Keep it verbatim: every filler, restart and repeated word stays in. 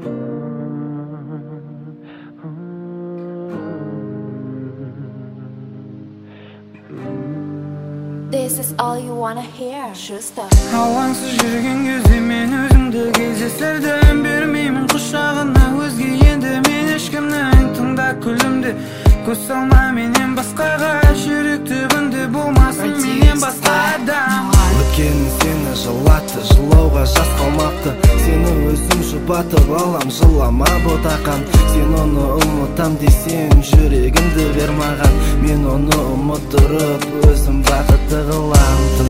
This is all you wanna hear. Schuster. Алаңсыз жүрген кезде мен өзіңді кездестірдім. Бермеймін құшағына өзге енді мен ешкімнің. Тыңда күлімді көз салма менен басқаға. Жүрек түбінде болмасын менен басқа адам. Өткенің сені жылатты, жылауға жас қалмапты. Сені өзім жұбатып алам, жылама ботақан. Сен оны ұмытам десең, жүрегімді бер маған. Мен оны ұмыттырып өзім бақытты қылам.